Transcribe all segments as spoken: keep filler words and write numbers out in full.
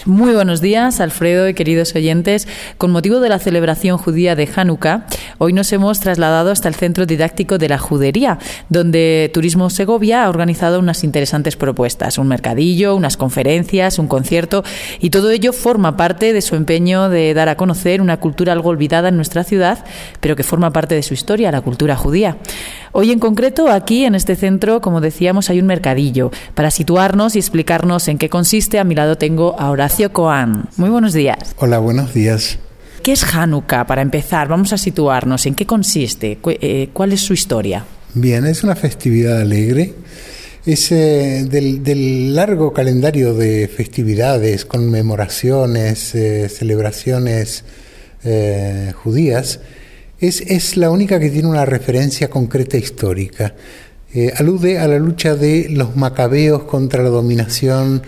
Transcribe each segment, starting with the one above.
Muy buenos días, Alfredo y queridos oyentes. Con motivo de la celebración judía de Hanukkah, hoy nos hemos trasladado hasta el Centro Didáctico de la Judería, donde Turismo Segovia ha organizado unas interesantes propuestas, un mercadillo, unas conferencias, un concierto, y todo ello forma parte de su empeño de dar a conocer una cultura algo olvidada en nuestra ciudad, pero que forma parte de su historia, la cultura judía. Hoy en concreto, aquí en este centro, como decíamos, hay un mercadillo. Para situarnos y explicarnos en qué consiste, a mi lado tengo a Horacio Coan. Muy buenos días. Hola, buenos días. ¿Qué es Hanukkah? Para empezar, vamos a situarnos. ¿En qué consiste? ¿Cuál es su historia? Bien, es una festividad alegre. Es eh, del, del largo calendario de festividades, conmemoraciones, eh, celebraciones eh, judías. Es, es la única que tiene una referencia concreta histórica. Eh, alude a la lucha de los macabeos contra la dominación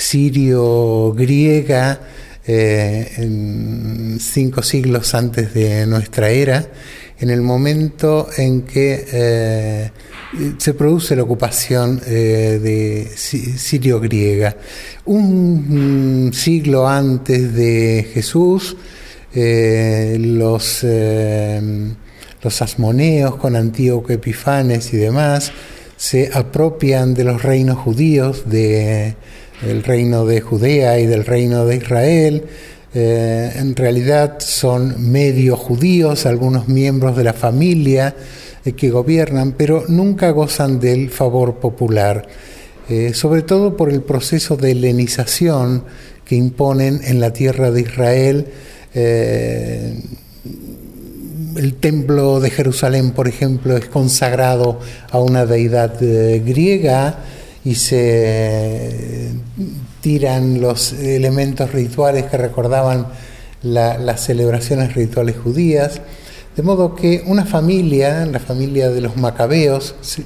sirio-griega eh, en cinco siglos antes de nuestra era, en el momento en que eh, se produce la ocupación eh, de sirio-griega. Un, un siglo antes de Jesús, Eh, los, eh, los asmoneos con Antíoco Epifanes y demás se apropian de los reinos judíos, de, del reino de Judea y del reino de Israel. Eh, en realidad son medio judíos, algunos miembros de la familia eh, que gobiernan, pero nunca gozan del favor popular, eh, sobre todo por el proceso de helenización que imponen en la tierra de Israel. Eh, el templo de Jerusalén, por ejemplo, es consagrado a una deidad eh, griega y se eh, tiran los elementos rituales que recordaban la, las celebraciones rituales judías, de modo que una familia, la familia de los macabeos, se,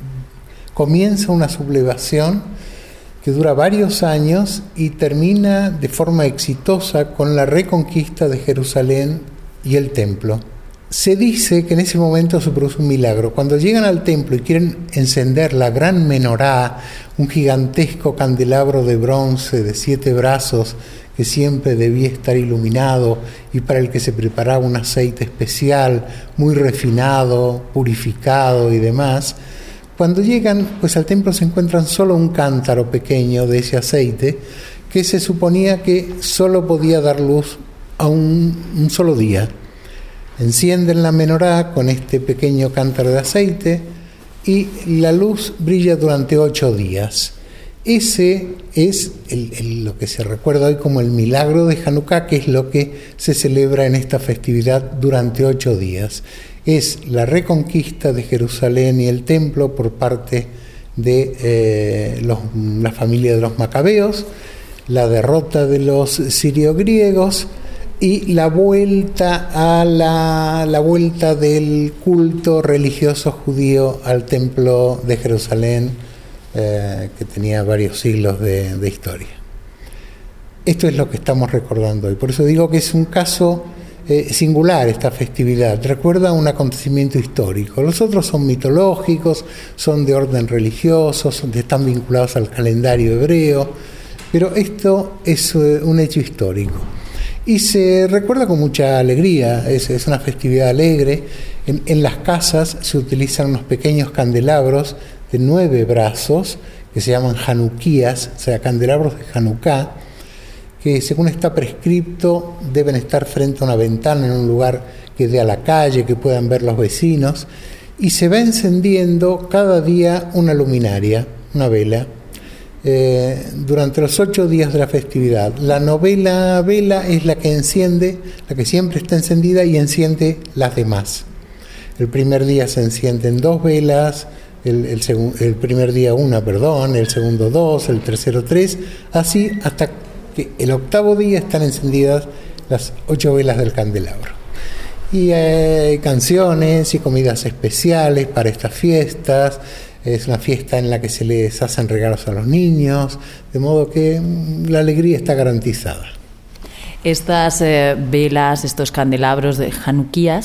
comienza una sublevación que dura varios años y termina de forma exitosa con la reconquista de Jerusalén y el templo. Se dice que en ese momento se produce un milagro. Cuando llegan al templo y quieren encender la gran menorá, un gigantesco candelabro de bronce de siete brazos que siempre debía estar iluminado y para el que se preparaba un aceite especial, muy refinado, purificado y demás, cuando llegan pues al templo se encuentran solo un cántaro pequeño de ese aceite que se suponía que solo podía dar luz a un, un solo día. Encienden la menorá con este pequeño cántaro de aceite y la luz brilla durante ocho días. Ese es el, el, lo que se recuerda hoy como el milagro de Hanukkah, que es lo que se celebra en esta festividad durante ocho días. Es la reconquista de Jerusalén y el templo por parte de eh, los, la familia de los macabeos, la derrota de los sirio-griegos y la vuelta a la, la vuelta del culto religioso judío al templo de Jerusalén, eh, que tenía varios siglos de, de historia. Esto es lo que estamos recordando hoy. Por eso digo que es un caso Eh, singular esta festividad, recuerda un acontecimiento histórico. Los otros son mitológicos, son de orden religioso, son, están vinculados al calendario hebreo, pero esto es eh, un hecho histórico. Y se recuerda con mucha alegría, es, es una festividad alegre. En, en las casas se utilizan unos pequeños candelabros de nueve brazos, que se llaman hanukkías, o sea, candelabros de Hanukkah, que según está prescripto deben estar frente a una ventana en un lugar que dé a la calle, que puedan ver los vecinos, y se va encendiendo cada día una luminaria, una vela, eh, durante los ocho días de la festividad. La novena vela es la que enciende, la que siempre está encendida y enciende las demás. El primer día se encienden dos velas, el, el, segun, el primer día una, perdón, el segundo dos, el tercero tres, así hasta que el octavo día están encendidas las ocho velas del candelabro. Y hay eh, canciones y comidas especiales para estas fiestas. Es una fiesta en la que se les hacen regalos a los niños, de modo que la alegría está garantizada. Estas eh, velas, estos candelabros de hanukkías.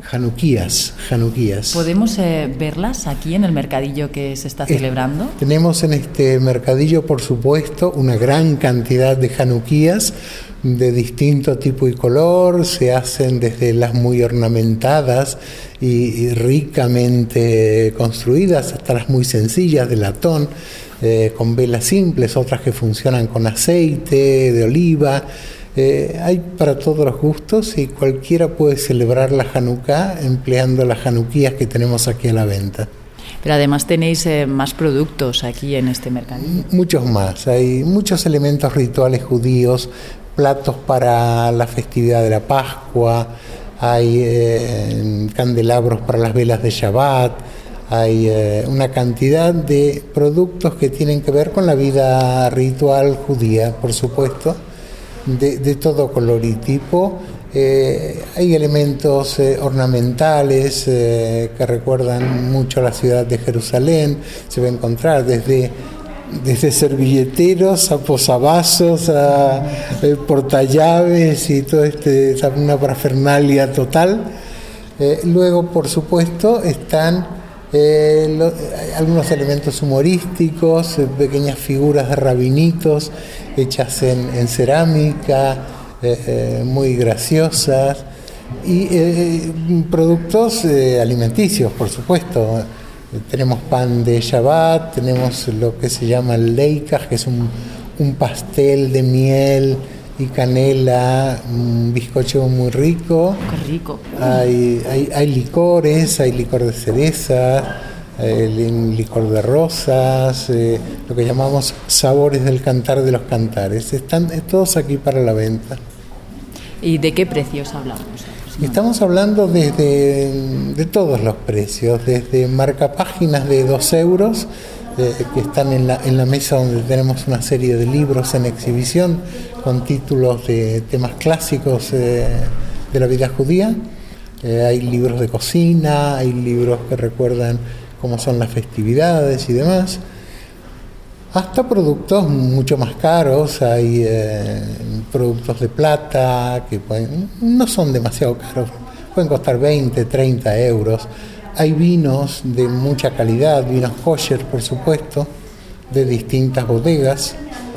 Januquías, Januquías. ¿Podemos eh, verlas aquí en el mercadillo que se está celebrando? Eh, tenemos en este mercadillo, por supuesto, una gran cantidad de Januquías de distinto tipo y color. Se hacen desde las muy ornamentadas y, y ricamente construidas hasta las muy sencillas de latón, eh, con velas simples, otras que funcionan con aceite de oliva. Eh, hay para todos los gustos y cualquiera puede celebrar la Hanukkah empleando las Januquías que tenemos aquí a la venta. Pero además tenéis eh, más productos aquí en este mercadillo. Muchos más. Hay muchos elementos rituales judíos, platos para la festividad de la Pascua, hay eh, candelabros para las velas de Shabbat, hay eh, una cantidad de productos que tienen que ver con la vida ritual judía, por supuesto. De, de todo color y tipo. Eh, hay elementos eh, ornamentales eh, que recuerdan mucho a la ciudad de Jerusalén. Se va a encontrar desde, desde servilleteros a posavasos, a eh, portallaves y todo este, una parafernalia total. Eh, luego, por supuesto, están Eh, lo, algunos elementos humorísticos, eh, pequeñas figuras de rabinitos hechas en, en cerámica, eh, eh, muy graciosas, y eh, productos eh, alimenticios, por supuesto. Eh, tenemos pan de Shabbat, tenemos lo que se llama el leikaj, que es un, un pastel de miel y canela, un bizcocho muy rico. Qué rico. Hay, hay, hay licores, hay licor de cereza, hay licor de rosas, eh, lo que llamamos sabores del cantar de los cantares. Están todos aquí para la venta. ¿Y de qué precios hablamos? Estamos hablando desde de todos los precios, desde marcapáginas de dos euros, eh, que están en la, en la mesa donde tenemos una serie de libros en exhibición con títulos de temas clásicos eh, de la vida judía. Eh, hay libros de cocina, hay libros que recuerdan cómo son las festividades y demás, hasta productos mucho más caros. Hay eh, productos de plata que pueden, no son demasiado caros, pueden costar veinte, treinta euros. Hay vinos de mucha calidad, vinos kosher, por supuesto, de distintas bodegas.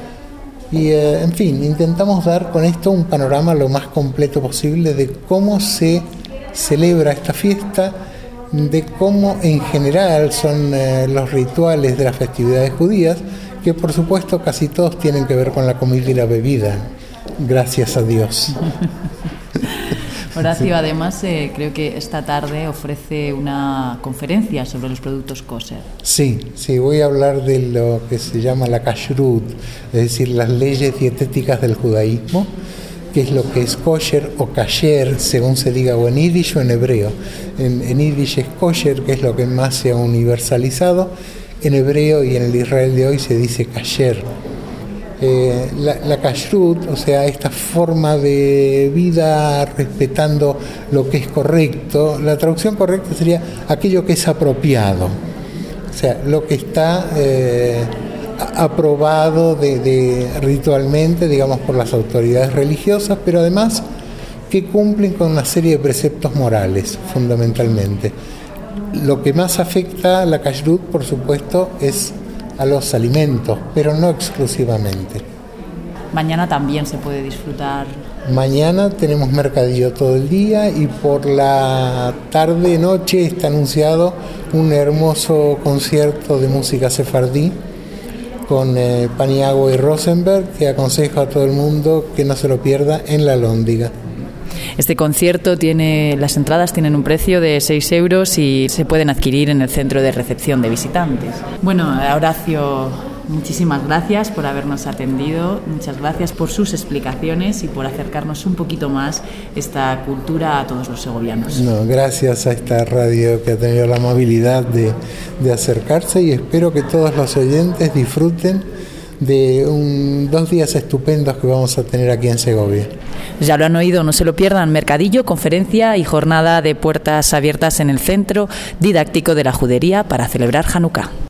Y, eh, en fin, intentamos dar con esto un panorama lo más completo posible de cómo se celebra esta fiesta, de cómo en general son eh, los rituales de las festividades judías, que por supuesto casi todos tienen que ver con la comida y la bebida, gracias a Dios. Horacio, Sí. además eh, creo que esta tarde ofrece una conferencia sobre los productos kosher. Sí, sí, voy a hablar de lo que se llama la kashrut, es decir, las leyes dietéticas del judaísmo, que es lo que es kosher o kasher, según se diga, o en yiddish o en hebreo. En, en yiddish es kosher, que es lo que más se ha universalizado. En hebreo y en el Israel de hoy se dice kasher. Eh, la, la kashrut, o sea, esta forma de vida respetando lo que es correcto, la traducción correcta sería aquello que es apropiado, o sea, lo que está eh, aprobado de, de ritualmente, digamos, por las autoridades religiosas, pero además que cumplen con una serie de preceptos morales, fundamentalmente. Lo que más afecta a la kashrut, por supuesto, es a los alimentos, pero no exclusivamente. Mañana también se puede disfrutar. Mañana tenemos mercadillo todo el día y por la tarde, noche está anunciado un hermoso concierto de música sefardí con eh, Paniagua y Rosenberg, que aconsejo a todo el mundo que no se lo pierda en la Lóndiga. Este concierto tiene, las entradas tienen un precio de seis euros y se pueden adquirir en el centro de recepción de visitantes. Bueno, Horacio, muchísimas gracias por habernos atendido, muchas gracias por sus explicaciones y por acercarnos un poquito más esta cultura a todos los segovianos. No, gracias a esta radio que ha tenido la amabilidad de, de acercarse, y espero que todos los oyentes disfruten de un, dos días estupendos que vamos a tener aquí en Segovia. Ya lo han oído, no se lo pierdan. Mercadillo, conferencia y jornada de puertas abiertas en el Centro Didáctico de la Judería para celebrar Hanukkah.